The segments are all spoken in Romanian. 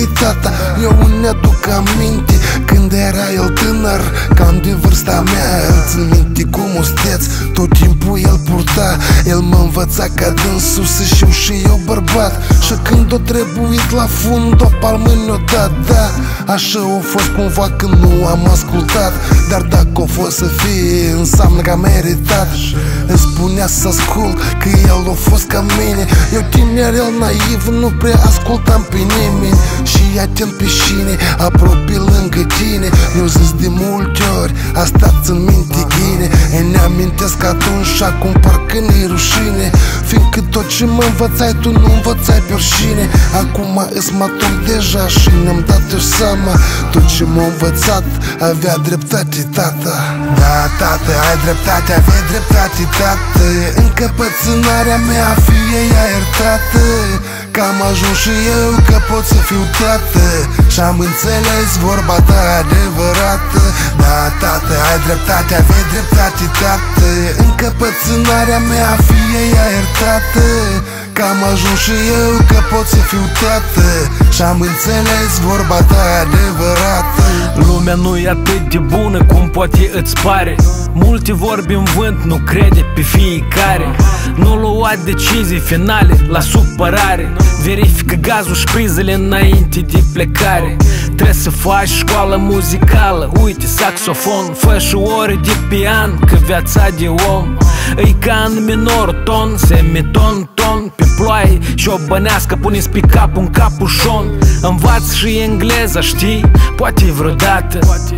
că-i tata. Eu îmi aduc aminte când era el tânăr, cam de vârsta mea. Îl țin minte cum osteț, tot timpul el purta. El mă învăța ca dânsul să știu și eu bărbat. Și când o trebuit la fund, o palmă ne-o dat, da. Așa a fost cumva când nu am ascultat. Dar dacă o fost să fie, înseamnă că am meritat. Îmi spunea să ascult, că el a fost ca mine. Eu tineri, el naiv, nu prea ascultam pe nimeni. Și atent pe șine, apropi lângă tine. Eu zis de multe ori, asta ți-n minte ghine. Ne amintesc atunci și acum parcă ne-i rușine. Fiindcă tot ce mă învățai, tu nu învățai pe oricine. Acum îs matur deja și ne-am dat eu seama. Tot ce m-a învățat avea dreptate, tata. Da, tată, ai dreptate, aveai dreptate, tată. Încăpățânarea mea fie ea iertată. Că am ajuns și eu că pot să fiu tată. Și-am înțeles vorba ta adevărată. Da, tată, ai dreptate, aveai dreptate, tată. Încăpățânarea mea fie ea iertată. Că am ajuns și eu că pot să fiu tată. Și-am înțeles vorba ta adevărată. Lumea nu e atât de bună cum poate îți pare. Multe vorbi în vânt, nu crede pe fiecare. Nu lua decizii finale la supărare. Verifică gazul și prizele înainte de plecare. Trebuie să faci școală muzicală, uite saxofon. Fă și ore de pian, că viața de om îi ca în minor ton, semiton, ton. Pe ploaie și o bănească pune-ți pe cap un capușon. Învață și engleza, știi? Poate vreodată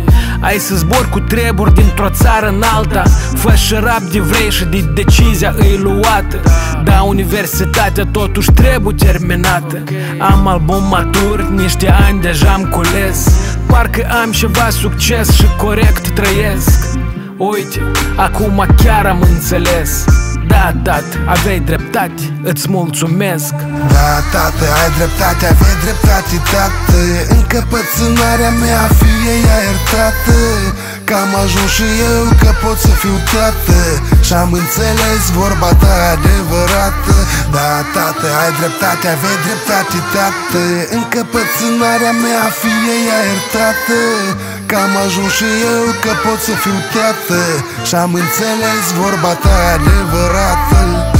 ai să zbori cu treburi dintr-o țară în alta. Fă și rap de vrei și de decizia îi luată. Da, universitatea totuși trebuie terminată. Am album matur, niște ani deja am cules. Parcă am ceva succes și corect trăiesc. Uite, acum chiar am înțeles. Da, tată, aveai dreptate, îți mulțumesc. Da, tată, ai dreptate, aveai dreptate, tată. Încăpățânarea mea fie ea iertată. Că am ajuns și eu că pot să fiu tată. Și-am înțeles vorba ta adevărată. Da, tată, ai dreptate, aveai dreptate, tată. Încăpățânarea mea fie ea iertată. Că am ajuns și eu că pot să fiu tată. Și-am înțeles vorba ta adevărată.